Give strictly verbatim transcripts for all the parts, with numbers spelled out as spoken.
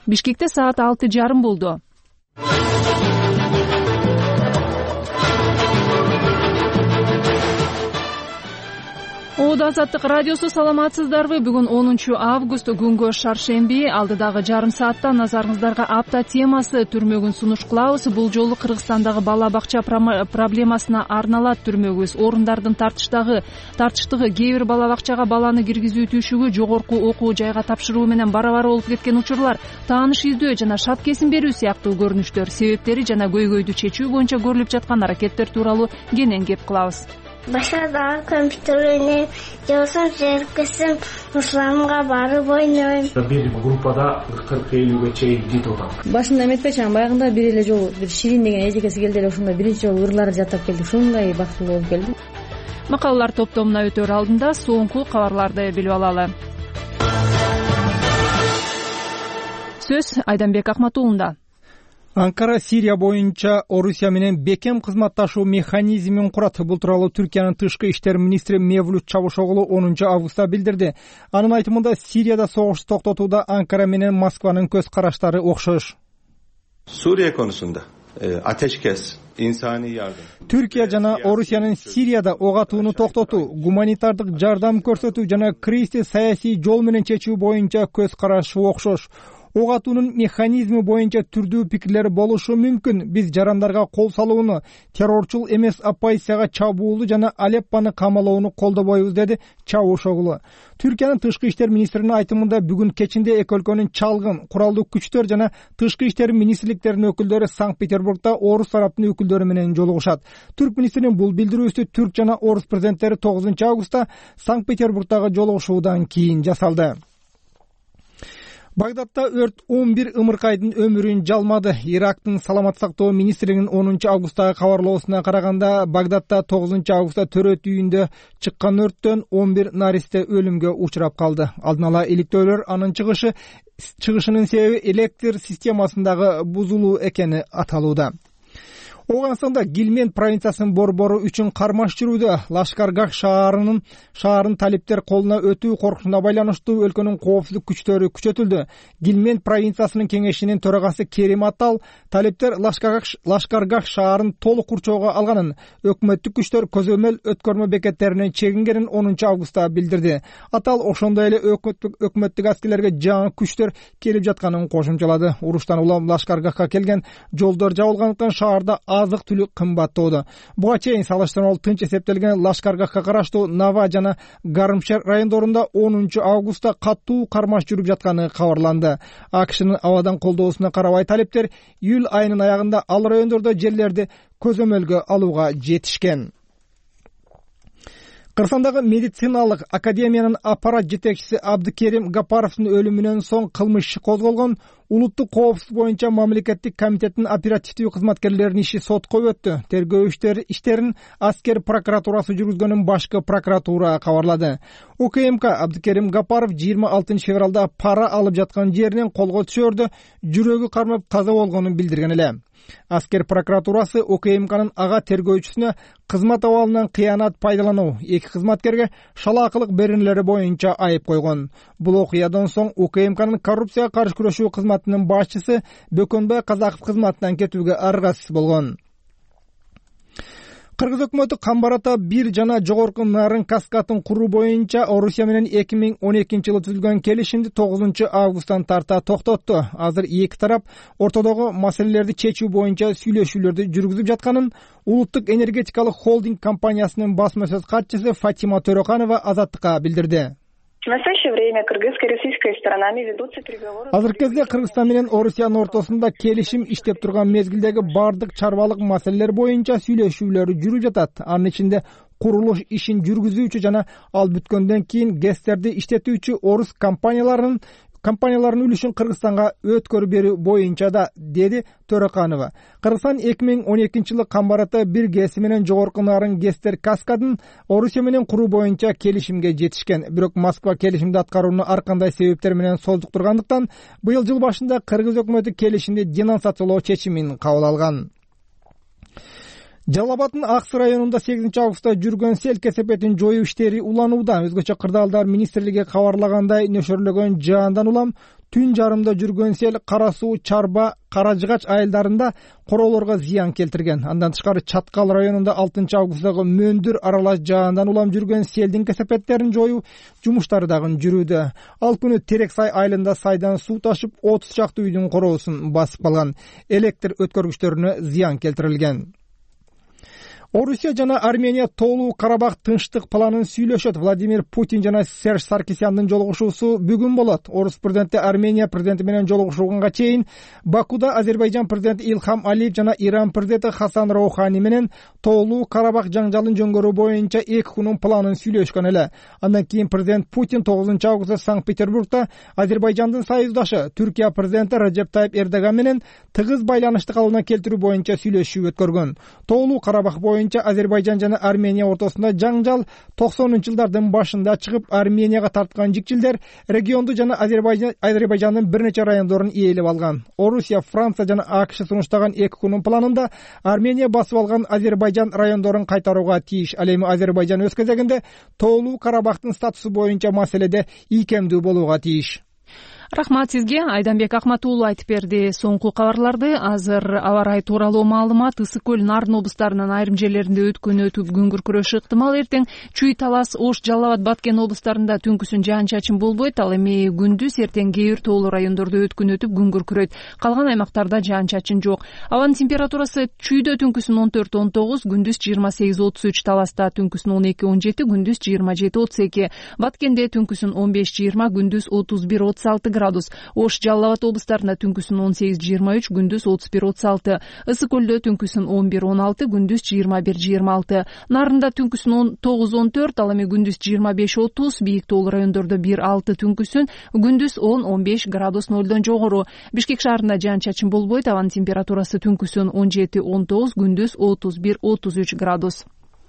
Бишкекте саат алты жарым болду. Оодо Азаттык радиосу, саламатсыздарбы? Бүгүн онунчу август, күнгө шаршемби. Алдыдагы жарым саатта назарыңыздарга апта темасы түрмөгүн сунуш кылабыз. Бул жолу Кыргызстандагы бала бакча проблемасына арналат түрмөгүбүз. Орундардын тартыштагы тартыштыгы, кээ бир бала бакчага баланы киргизүү түшүгү, жогорку окуу жайга тапшыруу менен бара-бара болуп кеткен учурлар, тааныш издөө жана шарт кесим берүү сыяктуу көрүнүштөр, себептери жана көйгөйдү чечүү боюнча көрүлүп жаткан аракеттер тууралуу кенен кеп кылабыз. Башадағы компьютеріне жосым жеркесім исламға барып ойнойм. Бир группада кырк элүүгө чейин жит отам. Башында эметпечи, баягында бир эле жолу бир Ширин деген эжекеси келди эле, ошондо биринчи жолу ырларды жаттап келдик. Ушундай бактылуу болуп келдим. Макалалар топтомуна өтөр алдында соңку кабарларды билип алалы. Сөз Айданбек Акматуулунда. Анкара Сирия боюнча Орусия менен бекем кызматташуу механизмин курат. Бул тууралуу Түркиянын тышкы иштер министри Мевлют Чавушоглу онунчу августта билдирди. Анын айтымында Сирияда согушту токтотууда Анкара менен Москванын көз караштары окшош. Suriye konusunda ateşkes, insani yardım. Türkiye жана Орусиянын Сирияда ок атууну токтотуу, гуманитардык жардам көрсөтүү жана кризисти саясий жол менен чечүү боюнча көз карашы окшош. Ок атуунун механизми боюнча түрдүү пикирлер болушу мүмкүн. Биз жарандарга кол салууну, террорчул эмес оппозицияга чабуулду жана Алеппону камалоону колдобойбуз, деди Чавушоглу. Түркиянын тышкы иштер министринин айтымында бүгүн кечинде эки өлкөнүн чалгын, куралдуу күчтөр жана тышкы иштер министрликтеринин өкүлдөрү Санкт-Петербургда орус тараптын өкүлдөрү менен жолугушат. Түрк министринин бул билдирүүсү түрк жана орус президенттери тогузунчу августта Санкт-Петербургдагы жолугушуудан кийин жасалды. Багдадта өрт он бир ымыркайдын өмүрүн жалмады. Ирактын саламат сактоо министрлигинин онунчу августтагы кабарлоосуна караганда, Багдадта тогузунчу августта төрөт үйүндө чыккан өрттөн он бир наристе өлүмгө учурап калды. Алдын ала иликтөөлөр анын чыгышы чыгышынын себеби электр системасындагы бузулуу экени аталууда. Оганстанда Гилмен провинциясынын борбору үчүн кармаш жүрүүдө. Лашкаргах шаарынын шаарын талиптер колуна өтүү коркунучуна байланыштуу өлкөнүн коопсуздук күчтөрү күчөтүлдү. Гилмен провинциясынын кеңешинин төрагасы Керим Атал талиптер Лашкаргах Лашкаргах шаарын толук курчоого алганын, өкмөттүк күчтөр көзөмөл өткөрмө бекеттеринен чегингенин онунчу августта билдирди. Атал ошондой эле өкмөттүк аскерлерге жаңы күчтөр келип жатканын кошумчалады. Уруштан улам Лашкаргахка келген жолдор жабылгандыктан шаарда азык түлүк кымбаттоодо. Буга чейин салыштырмалуу тынч эсептелген Лашкаргахка караштуу Нава жана Гарымшер райондорунда онунчу августта катуу кармаш жүрүп жатканы кабарланды. АКШнын абадан колдоосуна карабай талиптер июль айынын аягында ал райондордо жерлерди көзөмөлгө алууга жетишкен. Кыргызстандагы медициналык академиянын аппарат жетекчиси Абдыкерим Гапаровдун өлүмүнөн соң кылмыш иши козголгон улуттук коопсуздук боюнча мамлекеттик комитеттин оперативдүү кызматкерлеринин иши сотко өттү. Тергөө иштерин аскер прокуратурасы жүргүзгөнүн башкы прокуратура кабарлады. УКМК Абдыкерим Гапаров жыйырма алтынчы февралда пара алып жаткан жеринен колго түшөрдө жүрөгү кармап каза болгонун билдирген эле. Аскер прокуратурасы УКМКнын ага тергөөчүсүнө кызмат абалынан кыянат пайдалануу, эки кызматкерге шалаакылык берүүлөрү боюнча айып койгон. Бул окуядан соң УКМКнын коррупцияга каршы күрөшүү кызматынын башчысы Бөкөнбай Казаков кызматынан кетүүгө аргасыз болгон. Кыргыз өкмөтү Камбарата бир жана жогорку нарын каскатын куруу боюнча Орусия менен эки миң он экинчи жылы түзүлгөн келишимди тогузунчу августтан тарта токтотту. Азыр эки тарап ортодогу маселелерди чечүү боюнча сүйлөшүүлөрдү жүргүзүп жатканын Улуттук энергетикалык холдинг компаниясынын басма сөз катчысы Фатима Төрөканова Азаттыкка билдирди. В настоящее время кыргызско-российской сторонами ведутся переговоры. Азыркы кезде Кыргызстан менен Орусиянын ортосунда келишим иштеп турган мезгилдеги бардык чарбалык маселелер боюнча сүйлөшүүлөр жүрүп жатат. Анын ичинде курулуш ишин жүргүзүүчү жана ал бүткөндөн кийин гэстерди иштетүүчү орус компанияларынын компаниялардын үлүшүн Кыргызстанга өткөрүп берүү боюнча да, деди Төрөканова. Кыргызстан эки миң он экинчи жылы Камбарата бир гэси менен жогорку нарын гэстер каскадын Орусия менен куруу боюнча келишимге жетишкен. Бирок Москва келишимди аткарууну ар кандай себептер менен создуктургандыктан быйыл жыл башында Кыргыз өкмөтү келишимди денонсациялоо чечимин кабыл алган. Жалал Абаддын Аксы районунда сегизинчи августта жүргөн сел кесепетин жоюу иштери уланууда. Өзгөчө кырдаалдар министрлиги кабарлагандай нөшөрлөгөн жаандан улам түн жарымда жүргөн сел Кара суу, Чарба, Кара Жыгач айылдарында короолорго зыян келтирген. Андан тышкары Чаткал районунда алтынчы августтагы мөндүр аралаш жаандан улам жүргөн селдин кесепеттерин жоюу жумуштары дагы жүрүүдө. Ал күнү Терексай айылында сайдан суу ташып отуз чакты үйдүн короосун басып калган. Электр өткөргүчтөрүнө зыян келтирилген. Орусия жана Армения тоолуу Карабах тынчтык планын сүйлөшөт. Владимир Путин жана Серж Саркисяндын жолугушуусу бүгүн болот. Орус президенти Армения президенти менен жолугушууга чейин Бакуда Азербайжан президенти Илхам Алиев жана Иран президенти Хасан Роухани менен тоолуу Карабах жаңжалын жөнгөрүү боюнча эки күнүн планын сүйлөшкөн эле. Андан кийин президент Путин тогузунчу августта Санкт-Петербургда Азербайжандын союздашы Түркия президенти Раджеп Тайип Эрдоган менен тыгыз байланышты калыбына келтирүү боюнча сүйлөшүү өткөргөн. Тоолуу Карабах боюнча Азербайжан жана Армения ортосунда жаңжал токсонунчу жылдардын башында чыгып, Арменияга тарткан жикчилдер регионду жана Азербайжан Азербайжандын бир нече райондорун ээлеп алган. Орусия, Франция жана АКШ сунуштаган эки күнүн планында Армения басып алган Азербайжан райондорун кайтарууга тийиш. Ал эми Азербайжан өз кезегинде тоолуу Карабахтын статусу боюнча маселеде ийкемдүү болууга тийиш. Рахмат сизге. Айданбек Акматуулу айтып берди. Соңку кабарларды азыр аба ырайы тууралуу маалымат Ысык көл, Нарын облустарынын айрым жерлеринде өткөн өтүп күн күркүрөшү ыктымал. Эртең Чүй, Талас, Ош, Жалал Абад, Баткен облустарында түнкүсүн жаан-чачын болбойт. Ал эми күндүз эртең кээ бир тоолуу райондордо өткөн өтүп күн күркүрөйт. Калган аймактарда жаан-чачын жок. Абанын температурасы Чүйдө түнкүсүн он төрт он тогуз, күндүз жыйырма сегиз отуз үч, Таласта түнкүсүн он эки он жети, күндүз жыйырма жети отуз эки, Баткенде түнкүсүн он беш жыйырма, күндүз отуз бир отуз алты градус. Ош, Жалал Абад облустарында түнкүсүн он сегиз жыйырма үч, күндүз отуз бир отуз алты. Ысык көлдө түнкүсүн он бир он алты, күндүз жыйырма бир жыйырма алты. Нарында түнкүсүн он тогуз он төрт, ал эми күндүз жыйырма беш отуз, бийик тоолуу райондордо бир алты түнкүсүн, күндүз он он беш градус нолдон жогору. Бишкек шаарында жаан-чачын болбойт. Абанын температурасы түнкүсүн он жети он тогуз, күндүз отуз бир отуз үч градус.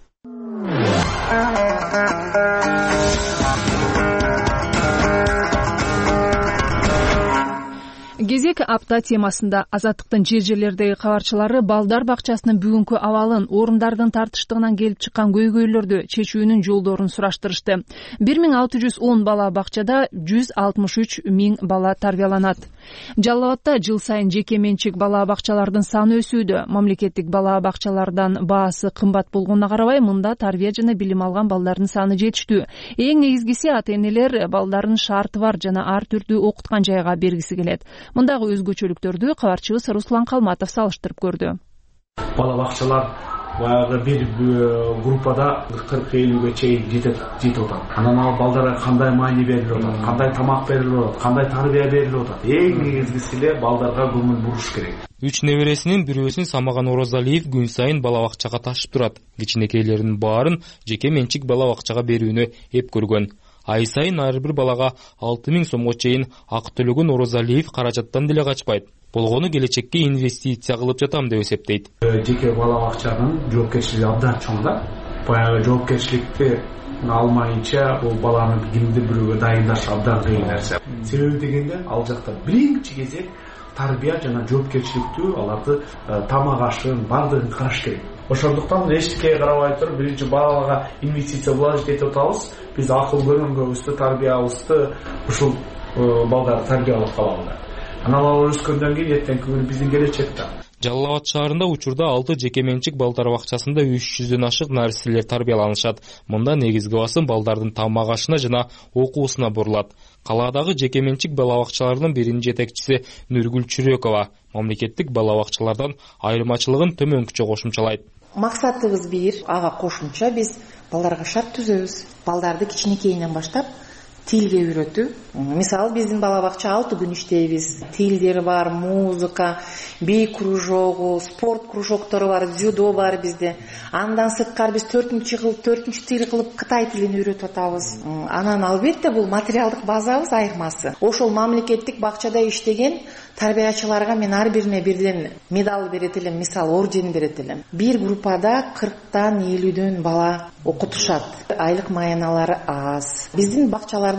Кезек апта темасында Азаттыктын жер жерлердеги кабарчылары балдар бакчасынын бүгүнкү абалын, орундардын тартыштыгынан келип чыккан көйгөйлөрдү чечүүнүн жолдорун сураштырышты. бир миң алты жүз он бала бакчада, жүз алтымыш үч миң бала тарбияланат. Жалал Абадда жыл сайын жеке менчик бала бакчалардын саны өсүүдө. Мамлекеттик бала бакчалардан баасы кымбат болгонуна карабай, мында тарбия жана билим алган балдардын саны жетиштүү. Эң негизгиси ата-энелер балдарын шарты бар жана ар түрдүү окуткан жайга бергиси келет. Мындагы өзгөчөлүктөрдү кабарчыбыз Руслан Калматов салыштырып көрдү. Бала бакчалар баягы бир группада кырк элүүгө чейин жетет жетип атат. Анан ал балдарга кандай маани берилип атат, кандай тамак берилип атат, кандай тарбия берилип атат. Эң негизгиси эле балдарга көңүл буруш керек. Үч небересинин бирөөсүн Самаган Орозалиев күн сайын бала бакчага ташып турат. Кичинекейлеринин баарын жеке менчик бала бакчага берүүнү эп көргөн. Ай сайын ар бир балага алты миң сомго чейин акы төлөгөн Орозалиев каражаттан деле качпайт. Болгону келечекке инвестиция кылып жатам деп эсептейт. Жеке бала бакчанын жоопкерчилиги абдан чоң да. Баягы жоопкерчиликти алмайынча бул баланы кимдир бирөөгө дайындаш абдан кыйын нерсе. Себеби дегенде ал жакта биринчи кезек тарбия жана жоопкерчиликтүү аларды тамак ашын бардыгын караш керек. Ошондуктан эчтекеге карабай туруп биринчи балага инвестиция вложить этип атабыз. Биз акыл көргөнгөбүздү, тарбиябызды ушул балдарды тарбиялап калабыз. Анан ал өскөндөн кийин эртеңки күнү биздин келечек да. Жалал Абад шаарында учурда алты жеке менчик балдар бакчасында үч жүздөн ашык нариселер тарбияланышат. Мында негизги басым балдардын тамак ашына жана окуусуна бурулат. Калаадагы жеке менчик бала бакчаларынын биринин жетекчиси Нургүл Чүрөкова мамлекеттик бала бакчалардан айырмачылыгын төмөнкүчө кошумчалайт. Максатыбыз бир, ага кошумча биз балдарга шарт түзөбүз. Балдарды кичинекейинен баштап тилге үйрөтүү. Мисалы биздин бала бакча алты күн иштейбиз. Тилдер бар, музыка, бий кружогу, спорт кружоктору бар, дзюдо бар бизде. Андан сырткары биз төртүнчү кыл, төртүнчү тил кылып Кытай тилин үйрөтүп атабыз. Анан албетте бул материалдык базабыз айырмасы. Ошол мамлекеттик бакчада иштеген тарбиячыларга мен ар бирине бирден медаль берет элем, мисалы орден берет элем. Бир группада кырктан элүүдөн бала окутушат. Айлык маяналары аз. Биздин бакчаларда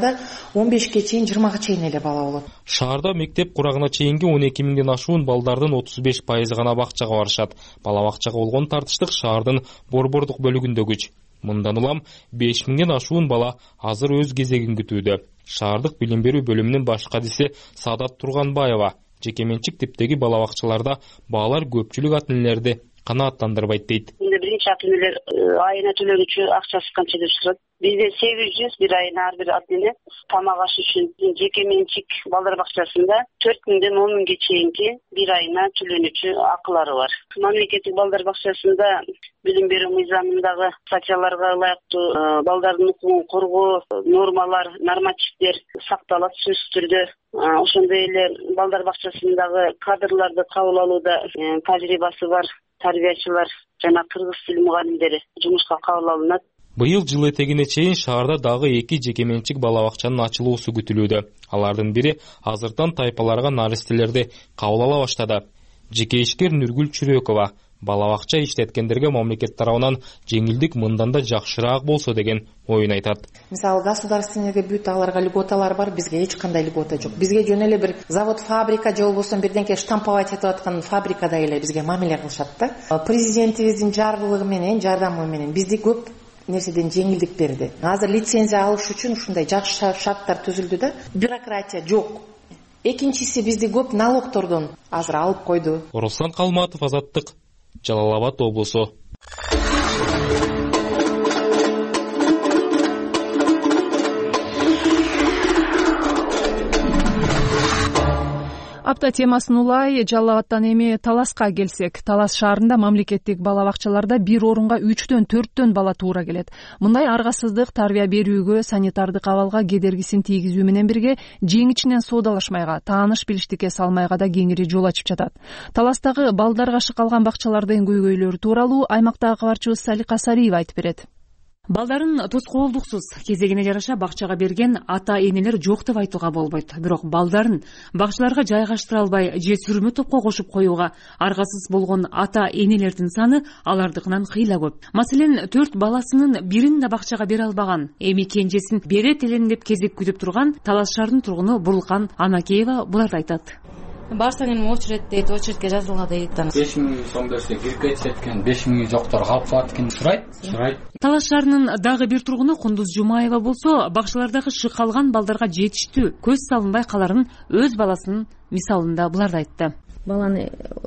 шаарда он бешке чейин жыйырмага чейин эле бала болот. Шаарда мектеп курагына чейинги он эки миңден ашуун балдардын отуз беш пайызы гана бакчага барышат. Бала бакчага болгон тартыштык шаардын борбордук бөлүгүндө күч. Мындан улам беш миңден ашуун бала азыр өз кезегин күтүүдө. Шаардык билим берүү бөлүмүнүн баш кадиси Саадат Турганбаева жеке менчик типтеги бала бакчаларда балалар көпчүлүк ата энелерди канааттандырбайт дейт. Биринчи ата энелер айына төлөгүчү акчасы канча деп сурат. Бизде сегиз жүз бир айына ар бир ата эне тамак аш үчүн жеке менчик балдар бакчасында төрт миңден он миңге чейинки бир айына төлөнүүчү акылары бар. Мамлекеттик балдар бакчасында билим берүү мыйзамындагы статьяларга ылайыктуу балдардын укугун коргоо нормалар, нормативдер сакталат сөзсүз түрдө. Ошондой эле балдар бакчасындагы кадрларды кабыл алууда тажрыйбасы бар тарбиячылар жана кыргыз тили мугалимдери жумушка кабыл алынат. Быйыл жыл этегине чейин шаарда дагы эки жеке менчик бала бакчанын ачылуусу күтүлүүдө. Алардын бири азыртан тайпаларга наристелерди кабыл ала баштады. Жеке ишкер Нургүл Чүрөкова бала бакча иштеткендерге мамлекет тарабынан жеңилдик мындан да жакшыраак болсо деген оюн айтат. Мисалы государственный бүт аларга льготалар бар, бизге эч кандай льгота жок. Бизге жөн эле бир завод, фабрика же болбосо бирденке штамповать этип аткан фабрикада эле бизге мамиле кылышат да. Президентибиздин жардылыгы менен, жардамы менен бизди көп нерседен жеңилдик берди. Азыр лицензия алыш үчүн ушундай жакшы шарттар түзүлдү да. Бюрократия жок. Экинчиси бизди көп налогтордон азыр алып койду. Руслан Калматов, Азаттык, Жалал Абад облусу. Апта темасын улай Жалал Абадтан эми Таласка келсек, Талас шаарында мамлекеттик бала бакчаларда бир орунга үчтөн төрттөн бала туура келет. Мындай аргасыздык тарбия берүүгө, санитардык абалга кедергисин тийгизүү менен бирге жең ичинен соодалашмайга, тааныш билиштикке салмайга да кеңири жол ачып жатат. Таластагы балдарга шыкалган бакчалардын көйгөйлөрү тууралуу аймактагы кабарчыбыз Салика Сариева айтып берет. Балдарын тоскоолдуксуз кезегине жараша бакчага берген ата энелер жок деп айтууга болбойт. Бирок балдарын бакчаларга жайгаштыра албай же сүрмө топко кошуп коюуга аргасыз болгон ата энелердин саны алардыкынан кыйла көп. Маселен, төрт баласынын бирин да бакчага бере албаган, эми кенжесин берет элем деп кезек күтүп турган Талас шаарынын тургуну Бурлкан Анакеева буларды айтат. Барсаң эми очередь дейт, очередке жазылга дейт. беш миң сом берсе кирип кетет экен, беш миң жоктор калып калат экен. Сурайт, сурайт. Талас шаарынын дагы бир тургуну Кундуз Жумаева болсо, бакчалардагы шыкалган балдарга жетиштүү, көз салынбай каларын өз баласынын мисалында буларды айтты. Баланы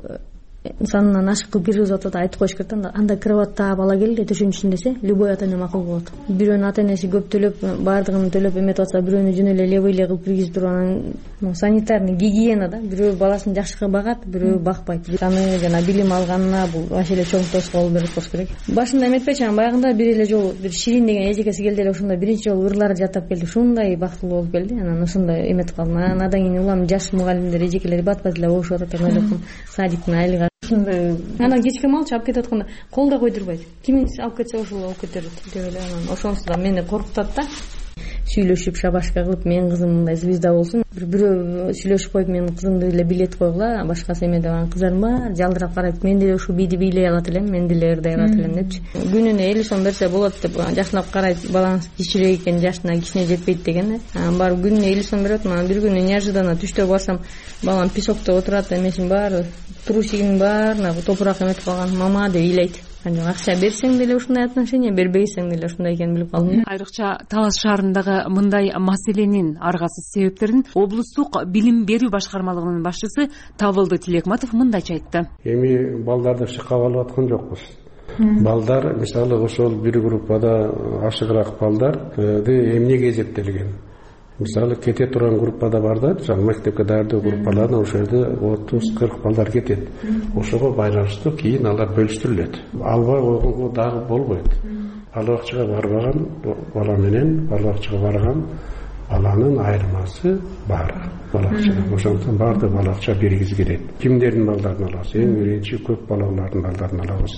санынан ашык кылып киргизип атат, айтып коюш керек да. Анда кроватта бала келди, төшөнчүн десе, любой ата эне макул болот. Бирөөнүн ата энеси көп төлөп, баардыгын төлөп эметип атса, бирөөнү жөн эле левый эле кылып киргизип турган санитарный гигиена да. Бирөө баласын жакшы багат, бирөө бакпайт. Аны жана билим алганына бул вообще эле чоң тоскоол берип коюш керек. Башында эметпечи, анан баягында бир эле жолу бир Ширин деген эжекеси келди эле, ошондо биринчи жолу ырлары жаттап келди. Ушундай бактылуу болуп келди. Анан ошондой эметип калдым. Анан кийин улам жаш мугалимдер, эжекелер бат-бат эле болушуп атат деп ойлоп, садиктин айлыгы анан кечке малчы алып кетип атканда колдо койдурбайт. Ким алып кетсе ошол алып кетерет деп эле. Анан ошонусу да мени коркутат да. Сүйлөшүп, шабашка кылып, менин кызым мындай звезда болсун. Бирөө сүйлөшүп коюп, менин кызымды эле билет койгула, башкасы эме деп анан кыздарым бар жалдырап карайт. Мен деле ушул бийди бийлей алат элем, мен деле ырдай алат элем депчи. Күнүнө элүү сом берсе болот деп жакшылап карайт. Балаңыз кичирээк экен, жашына кичине жетпейт деген. Анан барып күнүнө элүү сом берет. Анан бир күнү неожиданно түштө барсам, балам песокто отурат, эмесин баары, трусигинин баарына топурак эметип калган. Мама деп ыйлайт. Акча берсең деле ушундай отношение, бербейсең деле ушундай экенин билип калдым. Айрыкча Талас шаарындагы мындай маселенин аргасыз себептерин облустук билим берүү башкармалыгынын башчысы Табылды Тилекматов мындайча айтты. Эми балдарды шыкап алып аткан жокпуз. Балдар, мисалы ошол бир группада ашыгыраак балдарды эмнеге эсептелген? Мисалы кете турган группада бар да, жаңы мектепке даярдоо группаларына ошол жерде отуз кырк балдар кетет. Ошого байланыштуу кийин алар бөлүштүрүлөт. Албай койгонго дагы болбойт. Бала бакчага барбаган бала менен бала бакчага барган баланын айырмасы бар. Бала бакчага ошондон баардык бала бакча биргиз келет. Кимдердин балдарын алабыз? Эң биринчи көп балалардын балдарын алабыз.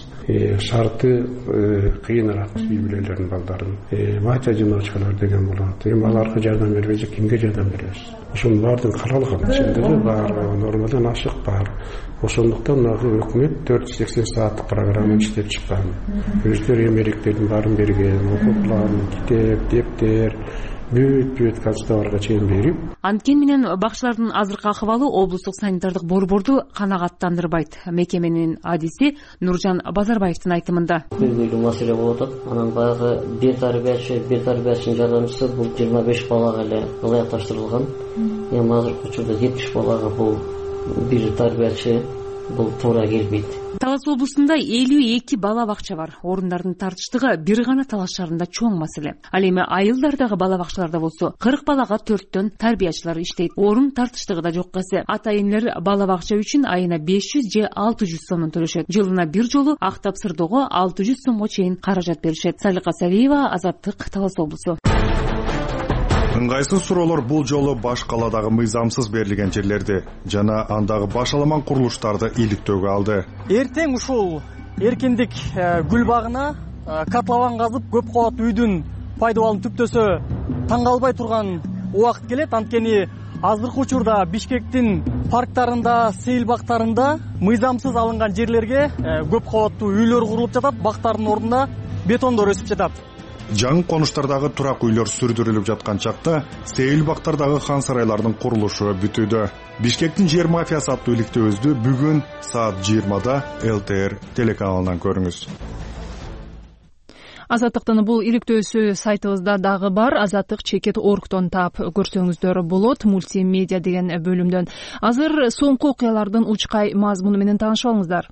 Шарты кыйыныраак үй-бүлөлөрдүн балдарын. Батя жиночкалар деген болот. Эми аларга жардам бербейсек, кимге жардам беребиз? Ошонун баардыгын каралган. Ичинде бар, нормадан ашык бар. Ошондуктан өкмөт төрт жүз сексен сааттык программа иштеп чыккан. Өздөрү эмеректердин баарын берген, окуу план, китеп, дептер, бүт бүт качестволорго чейин берип. Анткени менен бакчылардын азыркы акыбалы облустук санитардык борборду канагаттандырбайт. Мекеменин адиси Нуржан Базарбаевдин айтымында. Көйгөйлүү маселе болуп атат. Анан баягы бир тарбиячы, бир тарбиячынын жардамчысы бул жыйырма беш балага эле ылайыкташтырылган. Эми азыркы учурда жетимиш балага бул бир тарбиячы бул туура келбейт. Талас облусунда элүү эки бала бакча бар. Орундардын тартыштыгы бир гана Талас шаарында чоң маселе. Ал эми айылдардагы бала бакчаларда болсо кырк балага төрттөн тарбиячылар иштейт. Орун тартыштыгы да жок касы. Ата-энелер бала бакча үчүн айына беш жүз же алты жүз сомдон төлөшөт. Жылына бир жолу актап сырдоого алты жүз сомго чейин каражат беришет. Салика Салиева, Азаттык, Талас облусу. Ыңгайсыз суроолор бул жолу баш каладагы мыйзамсыз берилген жерлерди жана андагы башаламан курулуштарды иликтөөгө алды. Эртең ушул эркиндик гүл багына котлован казып көп кабаттуу үйдүн пайдалануу түптөсө таң калбай турган убакыт келет. Анткени азыркы учурда Бишкектин парктарында, сейил бактарында мыйзамсыз алынган жерлерге көп кабаттуу үйлөр курулуп жатат. Бактардын ордуна бетондор өсүп жатат. Жаңы конуштардагы турак үйлөр сүрдүрүлүп жаткан чакта сейил бактардагы хан сарайлардын курулушу бүтүүдө. Бишкектин жер мафиясы аттуу иликтөөбүздү бүгүн саат жыйырмада эл тэ эр телеканалынан көрүңүз. Азаттыктын бул иликтөөсү сайтыбызда дагы бар. Азаттык чекет оргтон таап көрсөңүздөр болот. Мультимедиа деген бөлүмдөн. Азыр соңку окуялардын учкай мазмуну менен таанышып алыңыздар.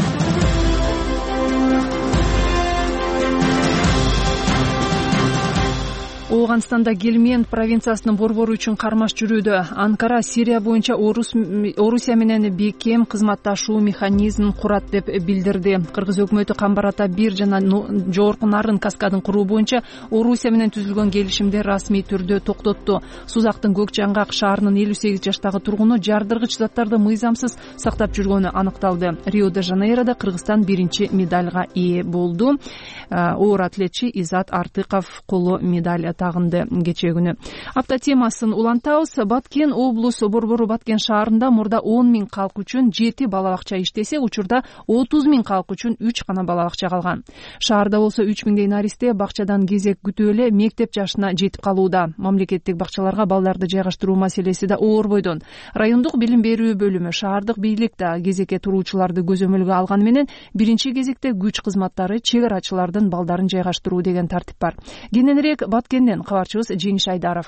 Ооганстанда Гельмент провинциясынын борбору үчүн кармаш жүрүүдө. Анкара Сирия боюнча Орусия менен бекем кызматташуу механизмин курат деп билдирди. Кыргыз өкмөтү Камбар Ата бир жана жогорку Нарын каскадын куруу боюнча Орусия менен түзүлгөн келишимди расмий түрдө токтотту. Сузактын Көк Жаңгак шаарынын элүү сегиз жаштагы тургуну жардыргыч заттарды мыйзамсыз сактап жүргөнү аныкталды. Рио-де-Жанейрода Кыргызстан биринчи медальга ээ болду. Оор атлетчи Изат Артыков коло медаль тагынды кечээ күнү. Апта темасын улантабыз. Баткен облус борбору Баткен шаарында мурда он миң калк үчүн жети бала бакча иштесе, учурда отуз миң калк үчүн үч гана бала бакча калган. Шаарда болсо үч миңдей наристе бакчадан кезек күтүп эле мектеп жашына жетип калууда. Мамлекеттик бакчаларга балдарды жайгаштыруу маселеси да оор бойдон. Райондук билим берүү бөлүмү, шаардык бийлик да кезекке туруучуларды көзөмөлгө алганы менен биринчи кезекте күч кызматтары чек арачылардын балдарын жайгаштыруу деген тартип бар. Кененирээк Баткен кабарчыбыз Жеңиш Айдаров.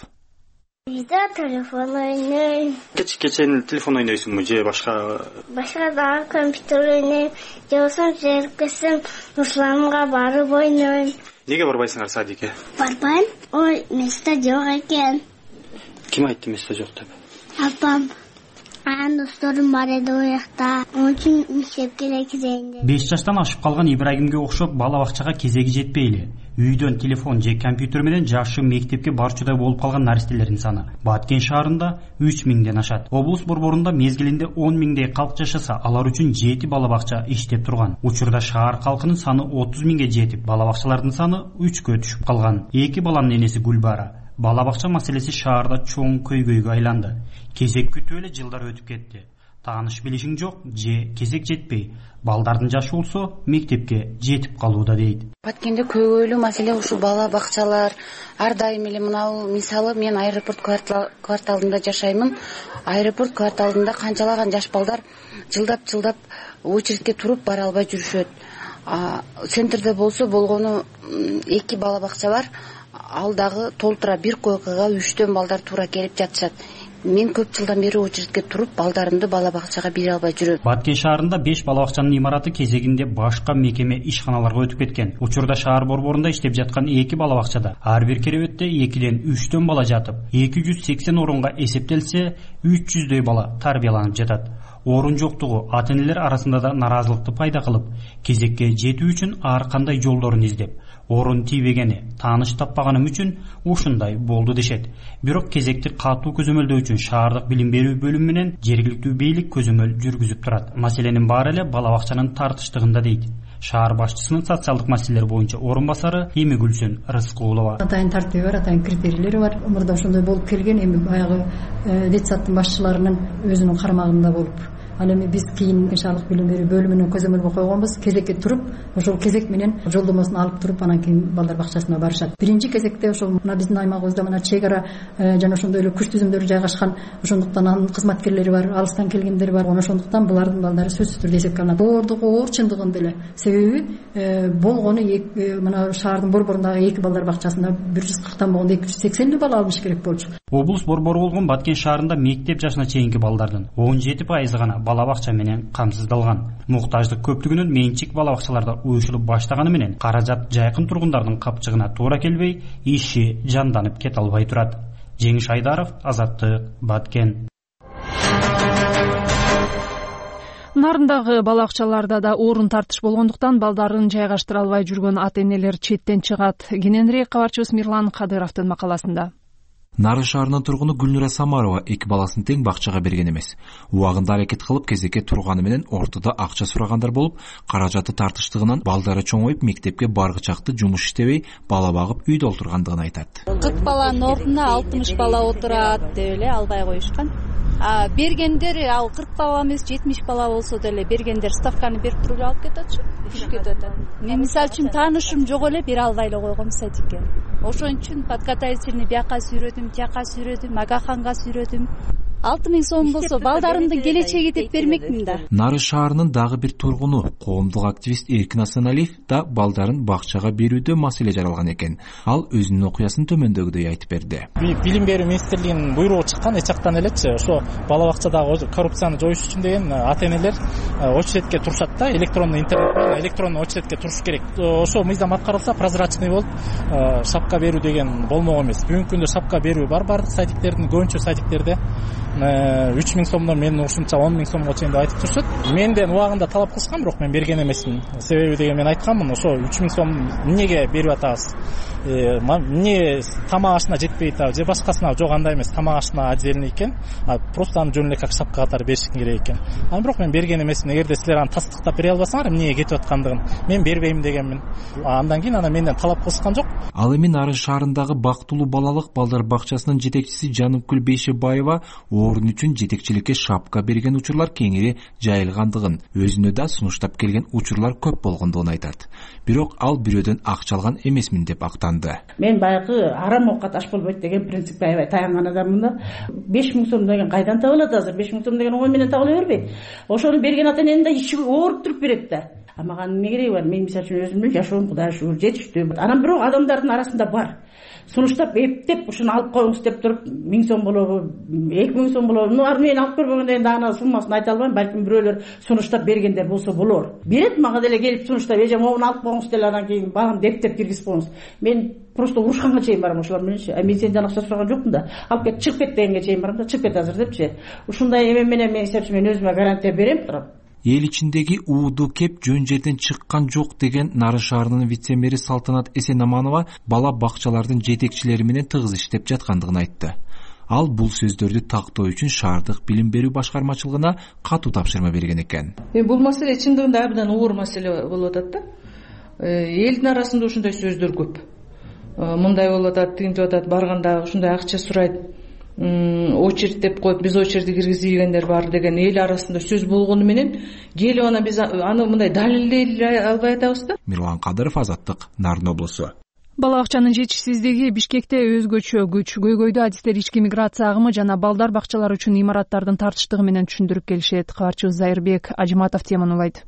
Бизде телефон ойнойм. Кеч кечен телефон ойнойсуңбу же башка? Башка дагы компьютер ойнойм. Же болсо жеркесим Русланга барып ойнойм. Неге барбайсыңар садикке? Барбайм. Ой, место жок экен. Ким айтты место жок деп? Апам. Анын досторум бар эди о жакта. Onun үчүн мектепке эле кирейин деп. беш жаштан ашып калган Ибрагимге окшоп бала бакчага кезеги жетпейли. Үйдөн телефон же компьютер менен жашы мектепке барчудай болуп калган наристелердин саны Баткен шаарында үч миңден ашат. Облус борборунда мезгилинде он миңдей калк жашаса, алар үчүн жети бала бакча иштеп турган. Учурда шаар калкынын саны отуз миңге жетип, бала бакчалардын саны үчкө түшүп калган. Эки баланын энеси Гүлбара. Бала бакча маселеси шаарда чоң көйгөйгө айланды. Кезек күтүп эле жылдар өтүп кетти. Тааныш билишиң жок же кезек жетпей, балдардын жашы болсо мектепке жетип калууда дейт. Баткенде көйгөйлүү маселе ушу бала бакчалар. Ар дайым эле мынау мисалы мен аэропорт кварталында жашаймын. Аэропорт кварталында канчалаган жаш балдар жылдап-жылдап очередке туруп бара албай жүрүшөт. Центрде болсо болгону эки бала бакча бар. Ал дагы толтура бир койкага үчтөн балдар туура келип жатышат. Мен көп жылдан бери очередке туруп балдарымды бала бакчага бере албай жүрөм. Баткен шаарында беш бала бакчанын имараты кезегинде башка мекеме ишканаларга өтүп кеткен. Учурда шаар борборунда иштеп жаткан эки бала бакчада ар бир керебетте экиден үчтөн бала жатып, эки жүз сексен орунга эсептелсе, үч жүздөй бала тарбияланып жатат. Орун жоктугу ата-энелер арасында да наразылыкты пайда кылып, кезекке жетүү үчүн ар кандай жолдорун издеп, орун тийбегени, тааныш таппаганым үчүн ушундай болду дешет. Бирок кезекти катуу көзөмөлдөө үчүн шаардык билим берүү бөлүмү менен жергиликтүү бийлик көзөмөл жүргүзүп турат. Маселенин баары эле бала бакчанын тартыштыгында дейт. Шаар башчысынын социалдык маселелер боюнча орун басары Эмигүлсүн Рыскулова. Атайын тартиби бар, атайын критерийлери бар. Мурда ошондой болуп келген, эми баягы детсадтын башчыларынын өзүнүн кармагында болуп Ал эми биз кийин шаардык билим берүү бөлүмүнүн көзөмөлгө койгонбуз. Кезекке туруп, ошол кезек менен жолдомосун алып туруп, анан кийин балдар бакчасына барышат. Биринчи кезекте ошол мына биздин аймагыбызда мына чек ара жана ошондой эле күч түзүмдөрү жайгашкан, ошондуктан анын кызматкерлери бар, алыстан келгендер бар. Ошондуктан булардын балдары сөзсүз түрдө эсепке алынат. Оордугу оор чындыгында эле. Себеби болгону мына шаардын борборундагы эки балдар бакчасында бир жүз кырктан болгондо эки жүз сексен бала алыш керек болчу. Облус борбору болгон Баткен шаарында мектеп жашына чейинки балдардын он жети пайызы гана бала бакча менен камсыздалган. Муктаждык көптүгүнүн менчик бала бакчаларда уюшулуп баштаганы менен каражат жайкын тургундардын капчыгына туура келбей, иши жанданып кете албай турат. Жеңиш Айдаров, Азаттык, Баткен. Нарындагы бала бакчаларда да орун тартыш болгондуктан балдарын жайгаштыра албай жүргөн ата энелер четтен чыгат. Кененирээк кабарчыбыз Мирлан Кадыровдун макаласында. Нары шаарынын тургуну Гүлнура Самарова эки баласын тең бакчага берген эмес. Убагында аракет кылып кезекке турганы менен ортодо акча сурагандар болуп, каражаты тартыштыгынан балдары чоңоюп мектепке баргычакты жумуш иштебей, бала багып үйдө олтургандыгын айтат. кырк баланын ордуна алтымыш бала отурат деп эле албай коюшкан. А бергендер ал кырк бала эмес жетимиш бала болсо деле бергендер ставканы берип туруп алып кететчү. Ишке кетет. Мен мисалы үчүн таанышым жок эле бери албай эле койгом садикке. Ошон үчүн подготовительный бияка сүйрөдүм, тияка сүйрөдүм, Агаханга сүйрөдүм. алты миң сом болсо балдарымдын келечеги деп бермекмин да. Нары шаарынын дагы бир тургуну, коомдук активист Эркин Асаналиев да балдарын бакчага берүүдө маселе жаралган экен. Ал өзүнүн окуясын төмөндөгүдөй айтып берди. Билим берүү министрлигинин буйругу чыккан эч жактан элечи, ошо бала бакчадагы коррупцияны жоюш үчүн деген ата энелер очередке турушат да, электронный интернет, электронный очередке туруш керек. Ошо мыйзам аткарылса, прозрачный болуп, шапка берүү деген болмок эмес. Бүгүнкү күндө шапка берүү бар, бардык садиктердин, көбүнчө садиктерде үч миң сомдон менин ушунча он миң сомго чейин деп айтып турушат. Менден убагында талап кылышкан, бирок мен берген эмесмин. Себеби деген мен айтканмын, ошо үч миң сом эмнеге берип атабыз? Эмне тамак ашына жетпей атабы же башкасына? Жок, андай эмес, тамак ашына отдельный экен. А просто аны жөн эле как шапка катары беришин керек экен. Аны бирок мен берген эмесмин. Эгерде силер аны тастыктап бере албасаңар, эмнеге кетип аткандыгын мен бербейм дегенмин. Андан кийин ана менден талап кылышкан жок. Ал эми Нары шаарындагы Бактылуу балалык балдар бакчасынын жетекчиси Жанымкүл Бейшебаева орун үчүн жетекчиликке шапка берген учурлар кеңири жайылгандыгын, өзүнө да сунуштап келген учурлар көп болгондугун айтат. Бирок ал бирөөдөн акча алган эмесмин деп актанды. Мен баягы арам оокат аш болбойт деген принципке аябай таянган адаммын да. беш миң сом деген кайдан табылат азыр? беш миң сом деген оңой менен табыла бербейт. Ошону берген ата эненин да ичи ооруп туруп берет да. А мага эмне кереги бар? Мен мисалы үчүн өзүмдүн жашоом Кудайга шүгүр жетиштүү. Анан бирок адамдардын арасында бар. Сунуштап эптеп ушуну алып коюңуз деп туруп миң сом болобу, эки миң сом болобу. Ну ар мен алып көрбөгөндөн кийин аны суммасын айта албайм. Балким бирөөлөр сунуштап бергендер болсо болор. Берет мага деле келип сунуштап, эже могуну алып коюңуз деле анан кийин балам дептеп киргизип коюңуз. Мен просто урушканга чейин барам ошолор мененчи. А мен сенден акча сураган жокмун да. Алып кет, чыгып кет дегенге чейин барам да, чыгып кет азыр депчи. Ушундай эме менен мен эсепчи мен өзүмө гарантия берем турам. Эл ичиндеги ууду кеп жөн жерден чыккан жок деген Нары шаарынын вице-мэри Салтанат Эсенаманова бала бакчалардын жетекчилери менен тыгыз иштеп жаткандыгын айтты. Ал бул сөздөрдү тактоо үчүн шаардык билим берүү башкармачылыгына катуу тапшырма берген экен. Бул маселе чындыгында абдан оор маселе болуп атат да. Элдин арасында ушундай сөздөр көп. Мындай болуп атат, тигинтип атат, барганда ушундай акча сурайт. Очередь деп коюп, биз очередти киргизгендер бар деген эл арасында сөз болгону менен келип ана биз аны мындай далилдей албай атабыз да. Мирлан Кадыров, Азаттык, Нарын облусу. Бала бакчанын жетишсиздиги Бишкекте өзгөчө күч. Көйгөйдө адистер ички миграция агымы жана балдар бакчалары үчүн имараттардын тартыштыгы менен түшүндүрүп келишет. Кабарчыбыз Зайырбек Ажыматов теманы улайт.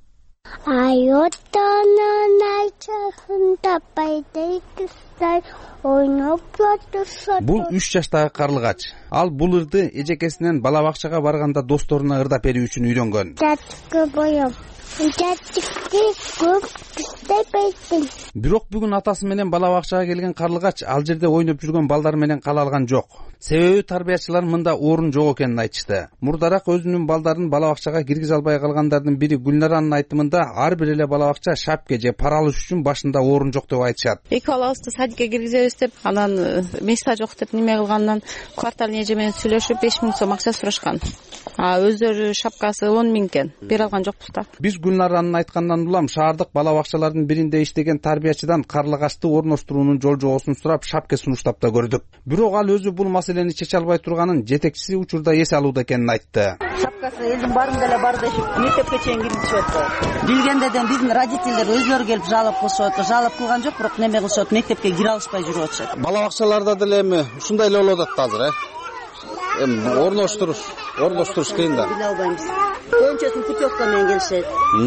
Айотонун айчасында байдайкыстай ойноп жатышат. Бул үч жаштагы карлыгач. Ал бул ырды эжекесинен бала бакчага барганда досторуна ырдап берүү үчүн үйрөнгөн. Жаттыкка боем. Жаттыкты көп иштебейтин. Бирок бүгүн атасы менен бала бакчага келген карлыгач ал жерде ойноп жүргөн балдар менен кала алган жок. Себеби тарбиячылар мында орун жок экенин айтышты. Мурдараак өзүнүн балдарын бала бакчага киргизе албай калгандардын бири Гүлнаранын айтымында ар бир эле бала бакча шапке же пара алыш үчүн башында орун жок деп айтышат. Эки балабызды садикке киргизебиз деп, анан места жок деп неме кылгандан квартальный эже менен сүйлөшүп беш миң сом акча сурашкан. А өздөрү шапкасы он миң экен. Бере алган жокпуз да. Биз Гүлнаранын айтканынан улам шаардык бала бакчалардын биринде иштеген тарбиячыдан карлыгачты орноштуруунун жол жобосун сурап шапка сунуштап да көрдүк. Бирок ал өзү бул маселени чече албай турганын жетекчиси учурда эс алууда экенин айтты. Шапкасы элдин баарында эле бар дешип, мектепке чейин киргизишип атты. Билгендерден биздин родительдер өзлөрү келип жалоп кылышып атты. Жалоп кылган жок, бирок неме кылышат, мектепке кире алышпай жүрүп атышат. Бала бакчаларда деле эми ушундай эле болуп атат азыр, э? Эми орноштуруш, орноштуруш кыйын да. Биле албайбыз. Көбүнчөсүн путевка менен келишет.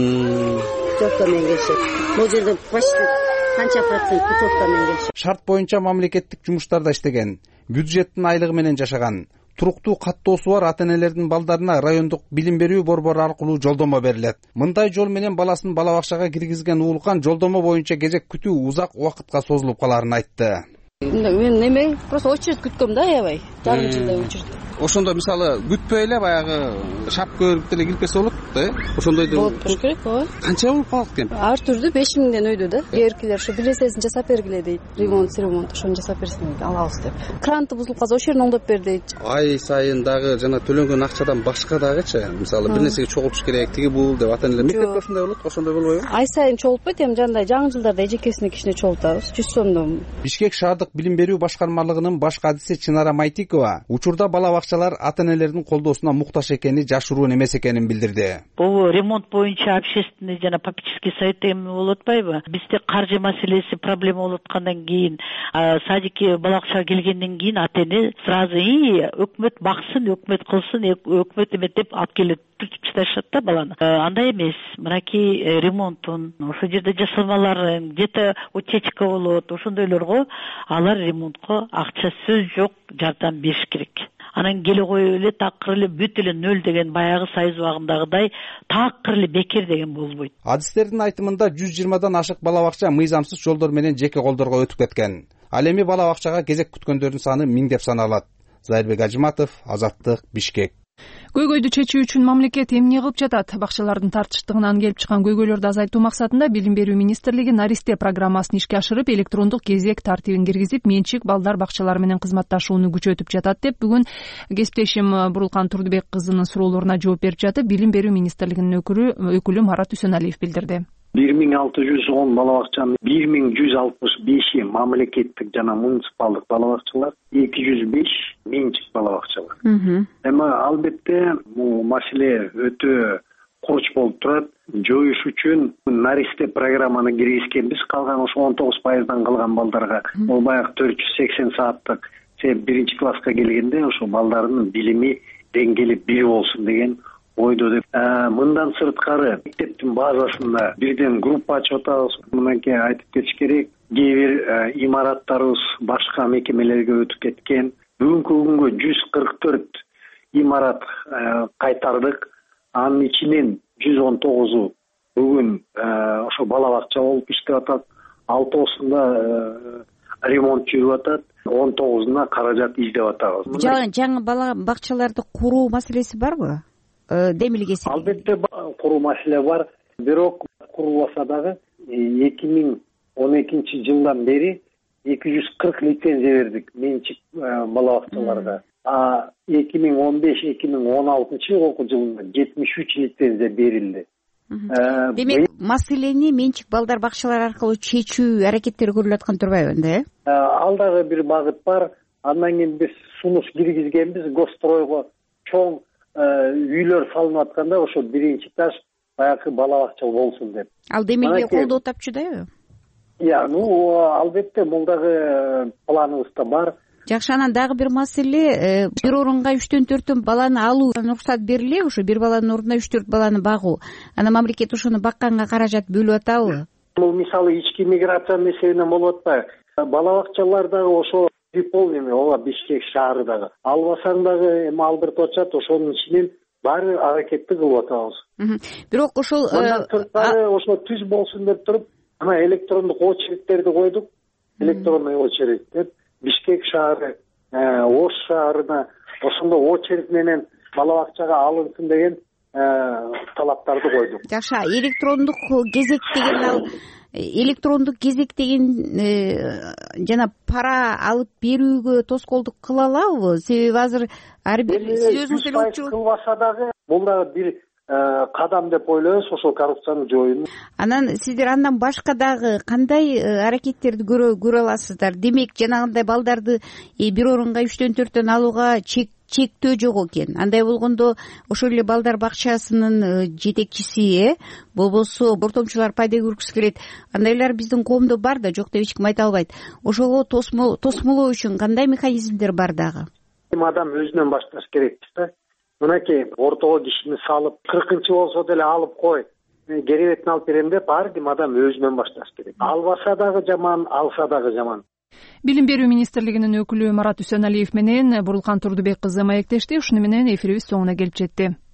Путевка менен келишет. Бул жерде почти канча процент путевка менен келишет. Шарт боюнча мамлекеттик жумуштарда иштеген, бюджеттин айлыгы менен жашаган, туруктуу каттоосу бар ата-энелердин балдарына райондук билим берүү борбору аркылуу жолдомо берилет. Мындай жол менен баласын бала бакчага киргизген уулкан жолдомо боюнча кезек күтүү узак убакытка созулуп каларын айтты. Мен неме просто очередь күткөм да, аябай. Жарым жылдай очередь. Ошондо мисалы күтпөй эле баягы шапка өрүп деле кирип келсе болот да, э? Ошондойду болот болуш керек, ооба. Канча болуп калат экен? Ар түрдүү беш миңден өйдү да. Кээбиркилер ушу бир нерсесин жасап бергиле дейт. Ремонт, ремонт ошону жасап берсин алабыз деп. Кранты бузулуп калса ошол жерин оңдоп бер дейт. Ай сайын дагы жана төлөнгөн акчадан башка дагычы, мисалы бир нерсеге чогултуш керек, тиги бул деп ата-энелер мектепте ошондой болот, ошондой болбойбу? Ай сайын чогултпойт, эми жандай жаңы жылдарда эжекесине кичине чогултабыз, жүз сомдон. Бишкек шаардык билим берүү башкармалыгынын баш кадиси Чынара Майтикова учурда бала бакчалар ата-энелердин колдоосуна муктаж экени жашыруун эмес экенин билдирди. Бул ремонт боюнча общественный жана попечительский совет эми болуп атпайбы? Бизде каржы маселеси проблема болуп аткандан кийин, садикке бала бакчага келгенден кийин ата-эне сразу и өкмөт баксын, өкмөт кылсын, өкмөт эме деп алып келет, түртүп ташташат да баланы. Андай эмес. Мынакей ремонтун, ошол жерде жасалмалар, где-то утечка болот, ошондойлорго алар ремонтко акча сөз жок, жардам бериш керек. Анан келе коюп эле такыр эле бүт эле нөл деген баягы сайыз убагындагыдай такыр эле бекер деген болбойт. Адистердин айтымында жүз жыйырмадан ашык бала бакча мыйзамсыз жолдор менен жеке колдорго өтүп кеткен. Ал эми бала бакчага кезек күткөндөрдүн саны миңдеп саналат. Зайырбек Ажыматов, Азаттык, Бишкек. Көйгөйдү чечүү үчүн мамлекет эмне кылып жатат? Бакчалардын тартыштыгынан келип чыккан көйгөйлөрдү азайтуу максатында Билим берүү министрлиги Наристе программасын ишке ашырып, электрондук кезек тартибин киргизип, менчик балдар бакчалары менен кызматташууну күчөтүп жатат деп бүгүн кесиптешим Бурулкан Турдубек кызынын суроолоруна жооп берип жатып, Билим берүү министрлигинин өкүлү Марат Үсөналиев билдирди. бир миң алты жүз он бала бакчанын бир миң жүз алтымыш беши мамлекеттик жана муниципалдык бала бакчалар, эки жүз беш менчик бала бакчалар. Эми албетте бул маселе өтө курч болуп турат. Жоюш үчүн Наристе программаны киргизгенбиз, калган ошо он тогуз пайыздан калган балдарга бул баягы төрт жүз сексен сааттык себеп биринчи класска келгенде ошо балдардын билими деңгээли бир болсун деген ойдо деп. Мындан сырткары мектептин базасында бирден группа ачып атабыз. Мынакей айтып кетиш керек, кээ бир имараттарыбыз башка мекемелерге өтүп кеткен. Бүгүнкү күнгө жүз кырк төрт имарат кайтардык. Анын ичинен жүз он тогузу бүгүн ошо бала бакча болуп иштеп атат. алтысында ремонт жүрүп атат. он тогузуна каражат издеп атабыз. Жаңы бала бакчаларды куруу маселеси барбы? Демилгеси. Албетте куруу маселе бар. Бирок курулбаса дагы эки миң он экинчи жылдан бери эки жүз кырк лицензия бердик менчик бала бакчаларга. А эки миң он беш эки миң он алтынчы окуу жылында жетимиш үч лицензия берилди. Демек, маселени менчик балдар бакчалары аркылуу чечүү аракеттери көрүлүп аткан турбайбы энди, э? Ал дагы бир багыт бар. Андан кийин биз сунуш киргизгенбиз Гостройго. Чоң үйлөр салынып атканда ошо биринчи этаж баягы бала бакча болсун деп. Ал демилге колдоо тапчу дайбы? Я, ну албетте бул дагы планыбызда бар. Жакшы, анан дагы бир маселе, бир орунга үчтөн төртөн баланы алуу уруксат бериле, ошо бир баланын ордуна үч төрт баланы багуу. Анан мамлекет ошону бакканга каражат бөлүп атабы? Бул мисалы ички миграциянын эсебинен болуп атпайбы? Бала бакчалар дагы ошо переполненный, ооба Бишкек шаары дагы. Албасаң дагы эми алдыртып атышат, ошонун ичинен баары аракетти кылып атабыз. Бирок ошол ошо түз болсун деп туруп, ана электрондук очередтерди койдук. Электронный очередь деп Бишкек шаары, Ош шаарына ошондо очередь менен бала бакчага алынсын деген талаптарды койдук. Жакшы, электрондук кезек деген ал электрондук кезек деген жана пара алып берүүгө тоскоолдук кыла алабы? Себеби азыр ар бир сиз өзүңүз деле укчу кылбаса дагы бул дагы бир кадам деп ойлойбуз ошол коррупцияны жоюунун. Анан сиздер андан башка дагы кандай аракеттерди көрө аласыздар? Демек жанагындай балдарды бир орунга үчтөн төрттөн алууга чек чектөө жок экен. Андай болгондо ошол эле балдар бакчасынын жетекчиси э болбосо ортомчулар пайда көргүсү келет. Андайлар биздин коомдо бар да, жок деп эч ким айта албайт. Ошого тосмолоо үчүн кандай механизмдер бар дагы? Адам өзүнөн башташ керекпиз да. Мынакей ортого кишини салып, кыркынчы болсо деле алып кой, керебетин алып берем деп ар ким адам өзүнөн башташ керек. Албаса дагы жаман, алса дагы жаман. Билим берүү министрлигинин өкүлү Марат Үсөналиев менен Бурулкан Турдубек кызы маектешти. Ушуну менен эфирибиз соңуна келип жетти.